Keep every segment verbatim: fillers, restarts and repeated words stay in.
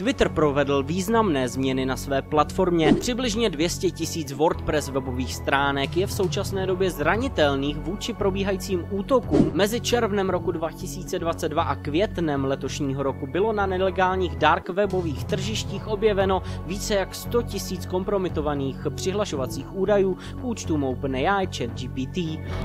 Twitter provedl významné změny na své platformě. Přibližně dvě stě tisíc WordPress webových stránek je v současné době zranitelných vůči probíhajícím útokům. Mezi červnem roku dva tisíce dvacet dva a květnem letošního roku bylo na nelegálních dark webových tržištích objeveno více jak sto tisíc kompromitovaných přihlašovacích údajů k účtům OpenAI, ChatGPT.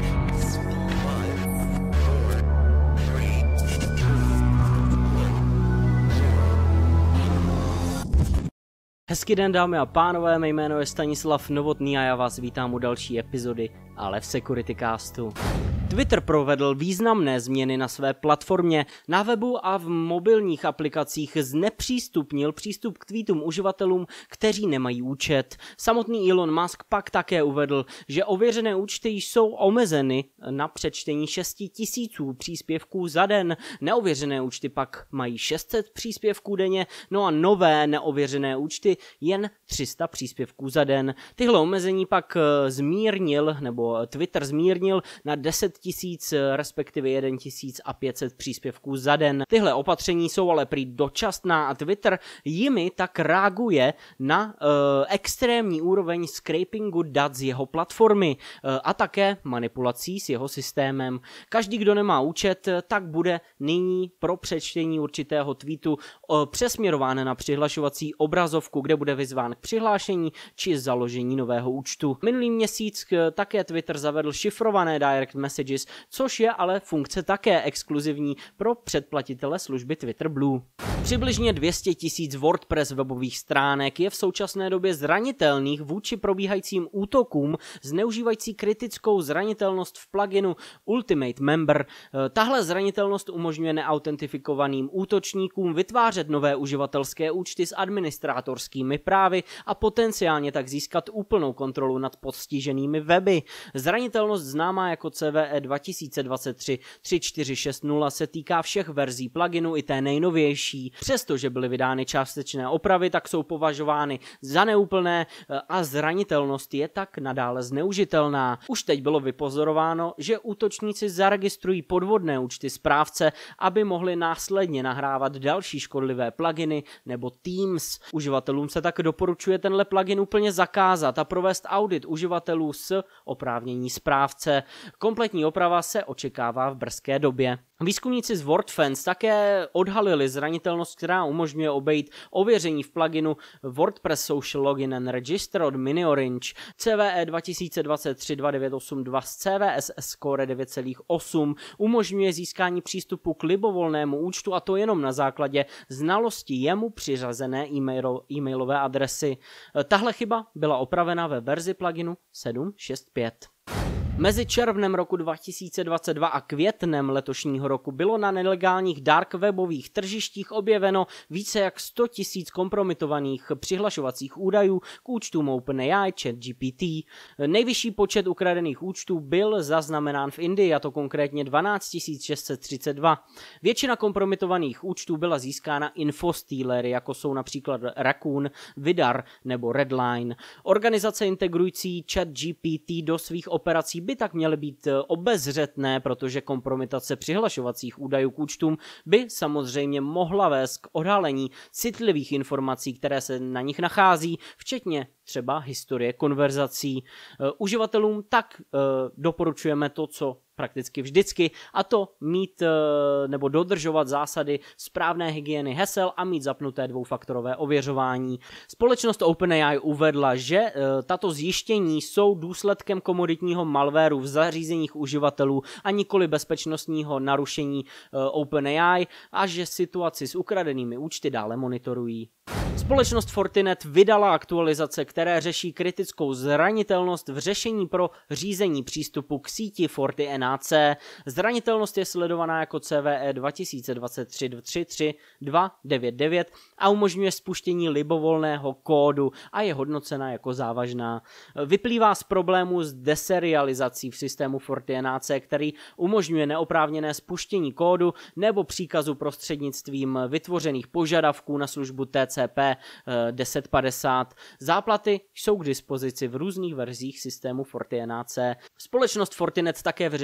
Hezký den, dámy a pánové, mé jméno je Stanislav Novotný a já vás vítám u další epizody, ale v Securitycastu. Twitter provedl významné změny na své platformě. Na webu a v mobilních aplikacích znepřístupnil přístup k tweetům uživatelům, kteří nemají účet. Samotný Elon Musk pak také uvedl, že ověřené účty jsou omezeny na přečtení šest tisíců příspěvků za den. Neověřené účty pak mají šest set příspěvků denně, no a nové neověřené účty jen tři sta příspěvků za den. Tyhle omezení pak zmírnil, nebo Twitter zmírnil na deset tisíc, respektive jeden tisíc a pět set příspěvků za den. Tyhle opatření jsou ale prý dočasná a Twitter jimi tak reaguje na uh, extrémní úroveň scrapingu dat z jeho platformy uh, a také manipulací s jeho systémem. Každý, kdo nemá účet, tak bude nyní pro přečtení určitého tweetu uh, přesměrován na přihlašovací obrazovku, kde bude vyzván k přihlášení či založení nového účtu. Minulý měsíc uh, také Twitter zavedl šifrované direct messages, což je ale funkce také exkluzivní pro předplatitele služby Twitter Blue. Přibližně dvě stě tisíc WordPress webových stránek je v současné době zranitelných vůči probíhajícím útokům zneužívající kritickou zranitelnost v pluginu Ultimate Member. Tahle zranitelnost umožňuje neautentifikovaným útočníkům vytvářet nové uživatelské účty s administrátorskými právy a potenciálně tak získat úplnou kontrolu nad postiženými weby. Zranitelnost známá jako C V E dva tisíce dvacet tři tři čtyři šest nula se týká všech verzí pluginu i té nejnovější. Přestože byly vydány částečné opravy, tak jsou považovány za neúplné a zranitelnost je tak nadále zneužitelná. Už teď bylo vypozorováno, že útočníci zaregistrují podvodné účty správce, aby mohli následně nahrávat další škodlivé pluginy nebo Themes. Uživatelům se tak doporučuje tenhle plugin úplně zakázat a provést audit uživatelů s oprávnění správce. Kompletní oprava se očekává v brzké době. Výzkumníci z WordFence také odhalili zranitelnost, která umožňuje obejít ověření v pluginu WordPress Social Login and Register od MiniOrange. C V E dva tisíce dvacet tři dva devět osm dva z C V S S Core devět celá osm umožňuje získání přístupu k libovolnému účtu, a to jenom na základě znalosti jemu přiřazené e-mailo, e-mailové adresy. Tahle chyba byla opravena ve verzi pluginu sedm šest pět. Mezi červnem roku dva tisíce dvacet dva a květnem letošního roku bylo na nelegálních dark webových tržištích objeveno více jak sto tisíc kompromitovaných přihlašovacích údajů k účtům OpenAI, ChatGPT. Nejvyšší počet ukradených účtů byl zaznamenán v Indii, a to konkrétně dvanáct tisíc šest set třicet dva. Většina kompromitovaných účtů byla získána infostealery, jako jsou například Raccoon, Vidar nebo Redline. Organizace integrující ChatGPT do svých operací by tak měly být obezřetné, protože kompromitace přihlašovacích údajů k účtům by samozřejmě mohla vést k odhalení citlivých informací, které se na nich nachází, včetně třeba historie konverzací. Uživatelům tak doporučujeme to, co prakticky vždycky, a to mít nebo dodržovat zásady správné hygieny hesel a mít zapnuté dvoufaktorové ověřování. Společnost OpenAI uvedla, že tato zjištění jsou důsledkem komoditního malwareu v zařízeních uživatelů a nikoli bezpečnostního narušení OpenAI, a že situaci s ukradenými účty dále monitorují. Společnost Fortinet vydala aktualizace, které řeší kritickou zranitelnost v řešení pro řízení přístupu k síti FortiNAC. Zranitelnost je sledovaná jako C V E dva tisíce dvacet tři tři tři dva devět devět a umožňuje spuštění libovolného kódu a je hodnocena jako závažná. Vyplývá z problému s deserializací v systému FortiNAC, který umožňuje neoprávněné spuštění kódu nebo příkazu prostřednictvím vytvořených požadavků na službu T C P deset padesát. Záplaty jsou k dispozici v různých verzích systému FortiNAC. Společnost Fortinet také vyřešila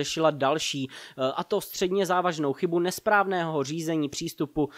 řešila další, a to středně závažnou chybu nesprávného řízení přístupu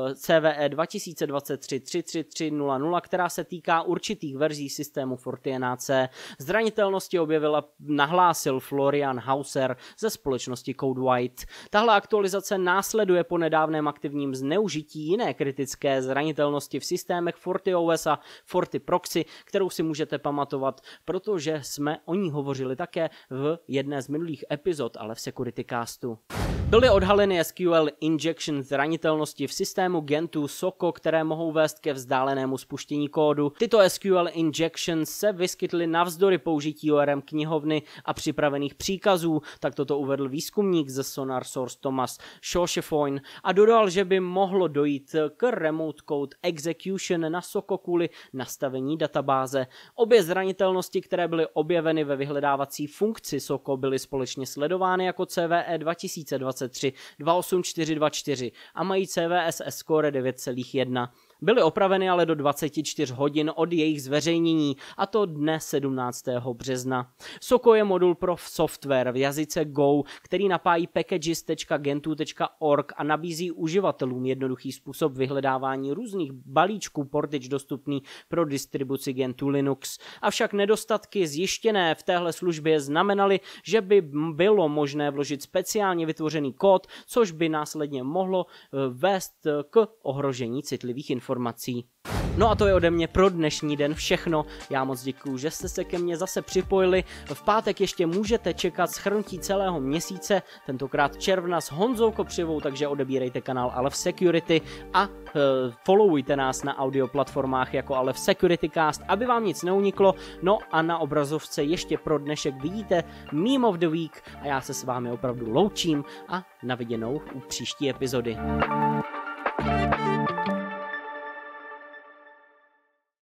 C V E dva tisíce dvacet tři tři tři tři nula nula, která se týká určitých verzí systému Fortiana C. Zranitelnosti objevila, nahlásil Florian Hauser ze společnosti CodeWhite. Tahle aktualizace následuje po nedávném aktivním zneužití jiné kritické zranitelnosti v systémech FortiOS a FortiProxy, kterou si můžete pamatovat, protože jsme o ní hovořili také v jedné z minulých epizod, ale v SecurityCastu. Byly odhaleny S Q L injection zranitelnosti v systému Gentoo Soko, které mohou vést ke vzdálenému spuštění kódu. Tyto S Q L injections se vyskytly navzdory použití O R M knihovny a připravených příkazů, tak toto uvedl výzkumník ze Sonar Source Thomas Schoeschefoin a dodal, že by mohlo dojít k remote code execution na Soko kvůli nastavení databáze. Obě zranitelnosti, které byly objeveny ve vyhledávací funkci Soko, byly společně sledovány jako C V E dva tisíce dvacet tři dva osm čtyři dva čtyři a mají C V S score devět celá jedna. Byly opraveny ale do dvacet čtyři hodin od jejich zveřejnění, a to dne sedmnáctého března. Soko je modul pro software v jazyce Go, který napájí packages tečka gentoo tečka org a nabízí uživatelům jednoduchý způsob vyhledávání různých balíčků portage dostupný pro distribuci Gentoo Linux. Avšak nedostatky zjištěné v téhle službě znamenaly, že by bylo možné vložit speciálně vytvořený kód, což by následně mohlo vést k ohrožení citlivých informací. informací. No a to je ode mě pro dnešní den všechno. Já moc děkuju, že jste se ke mně zase připojili. V pátek ještě můžete čekat shrnutí celého měsíce, tentokrát června s Honzou Kopřivou, takže odebírejte kanál Aleph Security a uh, followujte nás na audio platformách jako Aleph SecurityCast, aby vám nic neuniklo. No a na obrazovce ještě pro dnešek vidíte Meme of the Week a já se s vámi opravdu loučím a na viděnou u příští epizody.